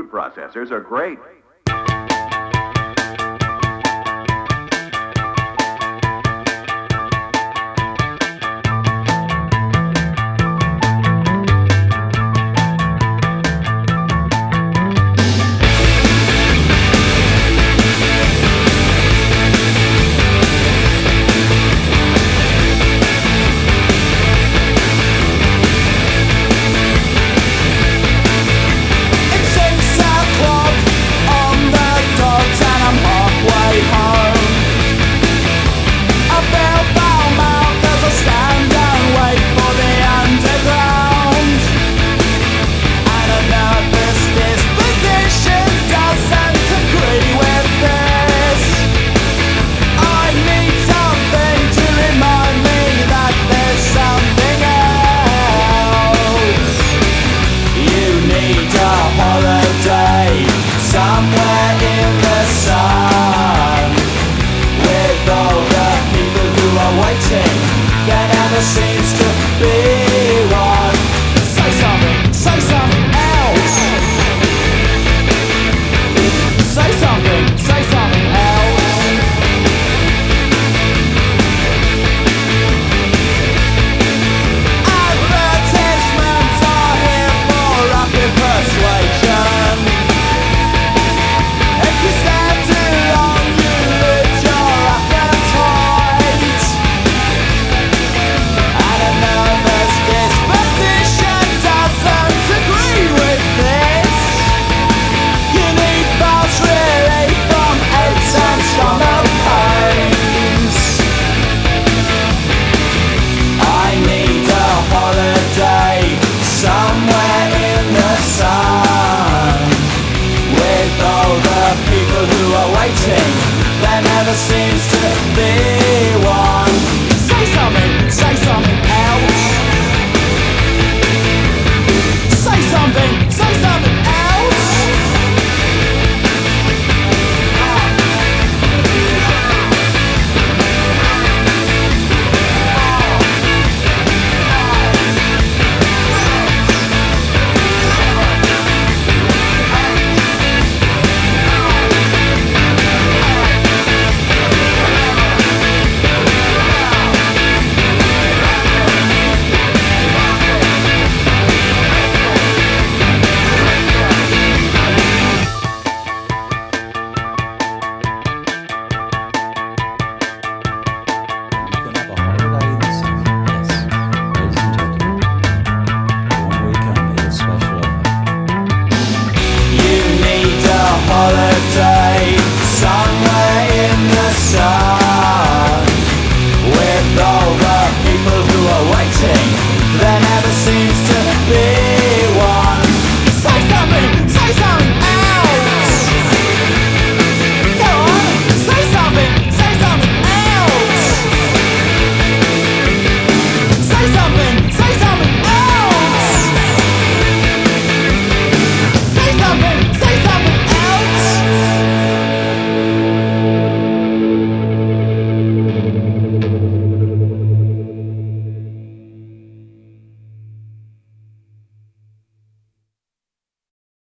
food processors are great. Somewhere in the sun, with all the people who are waiting, there never seems to be one. Say something else. Say something else. Advertisements are here for rapid persuasion. If you stand too long, you lose your appetite. And a nervous disposition doesn't agree with this. You need fast relief from aches and stomach pains. I need a holiday somewhere in the sun, with all the people who are waiting, there never seems to be one. Say something else. Say something else. Holiday.